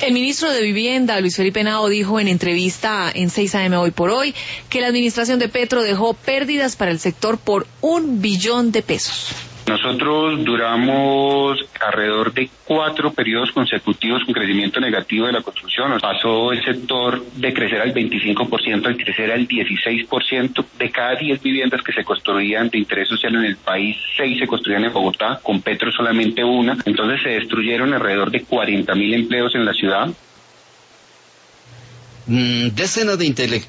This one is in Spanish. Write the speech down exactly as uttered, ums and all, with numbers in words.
El ministro de Vivienda, Luis Felipe Henao, dijo en entrevista en seis A M Hoy por Hoy que la administración de Petro dejó pérdidas para el sector por un billón de pesos. Nosotros duramos alrededor de cuatro periodos consecutivos con crecimiento negativo de la construcción. Pasó el sector de crecer al veinticinco por ciento al crecer al dieciséis por ciento. De cada diez viviendas que se construían de interés social en el país, seis se construían en Bogotá, con Petro solamente una. Entonces se destruyeron alrededor de cuarenta mil empleos en la ciudad. Mm, decena de intelectuales